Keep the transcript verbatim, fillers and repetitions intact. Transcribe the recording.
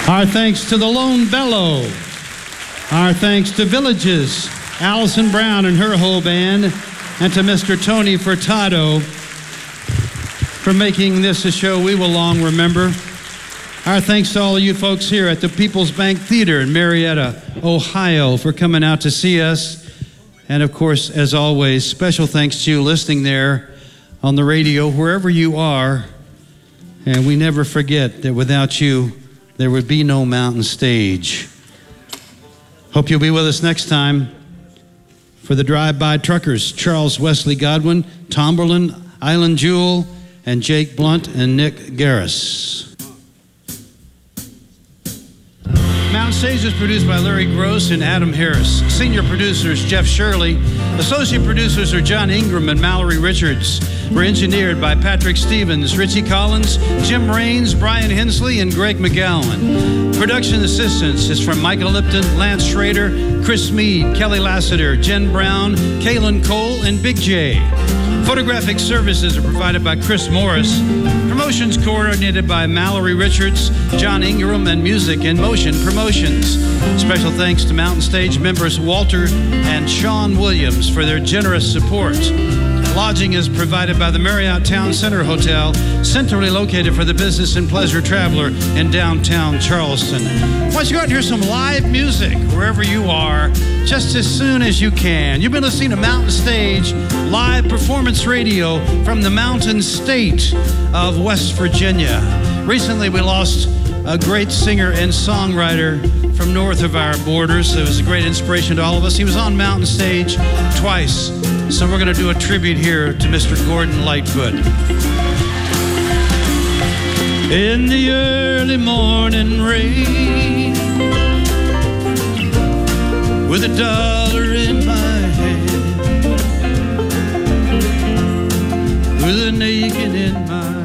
Our thanks to the Lone Bellow. Our thanks to Villages, Allison Brown and her whole band, and to Mister Tony Furtado for making this a show we will long remember. Our thanks to all of you folks here at the People's Bank Theater in Marietta, Ohio, for coming out to see us. And of course, as always, special thanks to you listening there on the radio, wherever you are. And we never forget that without you, there would be no Mountain Stage. Hope you'll be with us next time for the Drive-By Truckers, Charles Wesley Godwin, Tomberlin, Island Jewel, and Jake Blunt and Nick Garris. Mountain Stage is produced by Larry Gross and Adam Harris. Senior producers Jeff Shirley. Associate producers are John Ingram and Mallory Richards. We're engineered by Patrick Stevens, Richie Collins, Jim Raines, Brian Hensley, and Greg McGowan. Production assistance is from Michael Lipton, Lance Schrader, Chris Mead, Kelly Lassiter, Jen Brown, Kaylin Cole, and Big J. Photographic services are provided by Chris Morris. Promotions coordinated by Mallory Richards, John Ingram, and Music in Motion Promotions. Special thanks to Mountain Stage members Walter and Sean Williams for their generous support. Lodging is provided by the Marriott Town Center Hotel, centrally located for the business and pleasure traveler in downtown Charleston. Why don't you go out and hear some live music wherever you are, just as soon as you can. You've been listening to Mountain Stage live performance radio from the Mountain State of West Virginia. Recently, we lost a great singer and songwriter from north of our borders. It was a great inspiration to all of us. He was on Mountain Stage twice. So we're going to do a tribute here to Mister Gordon Lightfoot. In the early morning rain, with a dollar in my hand, with a naked in my